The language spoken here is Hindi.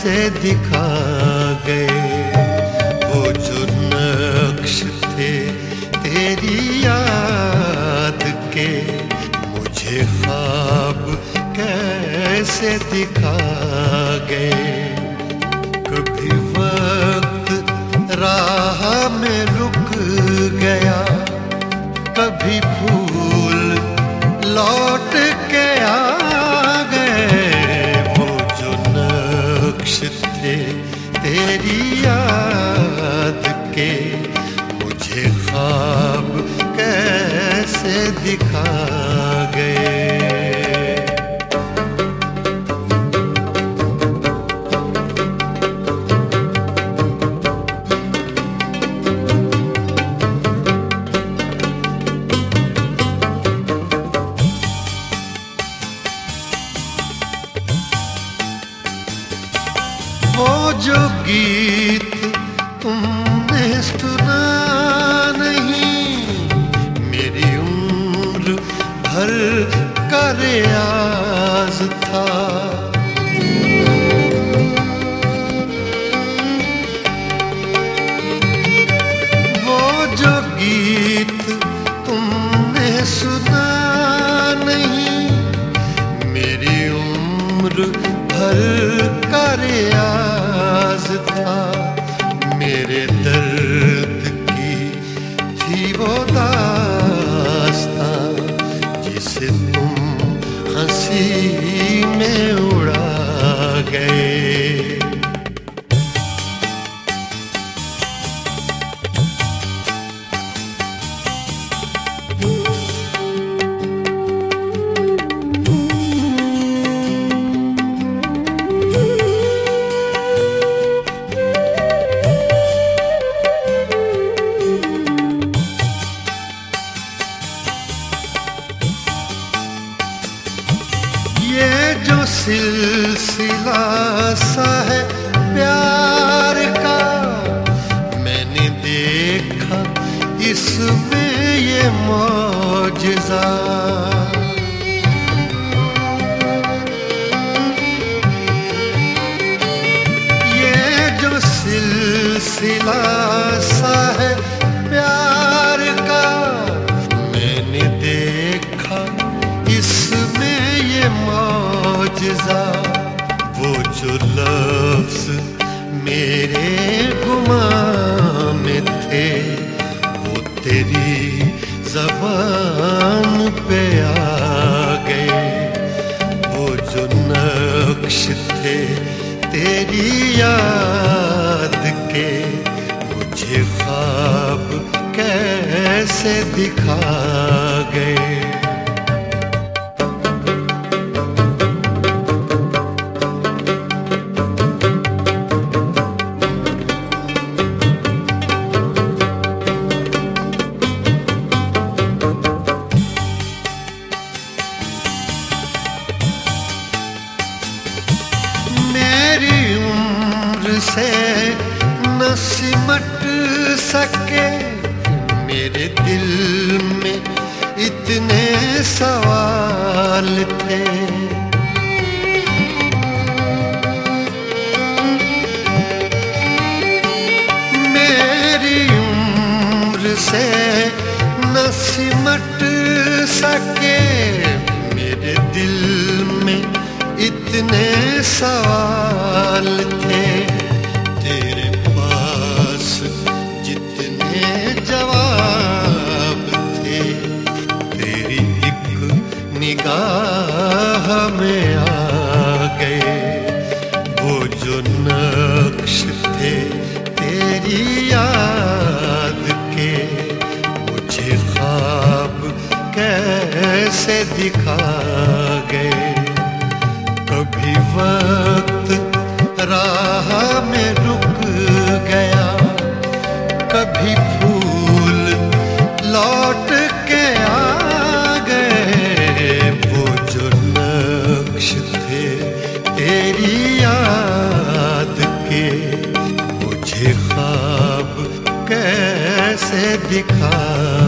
कैसे दिखा गए वो जो नक्श थे तेरी याद के, मुझे ख्वाब कैसे दिखा गए। कभी वक्त राह में रुक गया, कभी फूल लौट के आ गए वो जो नक्श थे तेरी याद के, मुझे ख्वाब कैसे दिखा गए। वो जो गीत तुमने सुना नहीं, मेरी उम्र भर का रियाज था। वो जो गीत तुमने सुना नहीं, मेरी उम्र भर का रियाज था। मेरे दर्द की थी वो दास्तां, जिसे तुम हंसी में उड़ा गए। जो सिलसिला सा है प्यार का, मैंने देखा इसमें ये मौजज़ा। ये जो सिलसिला सा है प्यार का, मैंने देखा इसमें ये मौजज़ा। वो जो लफ्ज़ मेरे गुमां में थे, वो तेरी ज़बान पे आ गए। वो जो नक्श थे तेरी याद के, मुझे ख्वाब कैसे दिखा गए। मेरी उम्र से न सिमट सके, मेरे दिल में इतने सवाल थे। मेरी उम्र से न सिमट सके, मेरे दिल में इतने सवाल थे। तेरे पास जितने जवाब थे, तेरी एक निगाह में आ गए। वो जो नक्श थे तेरी याद के, मुझे ख्वाब कैसे दिखा गए। कभी वक्त राह में रुक गया, कभी फूल लौट के आ गए। वो जो नक्श थे तेरी याद के, मुझे ख्वाब कैसे दिखा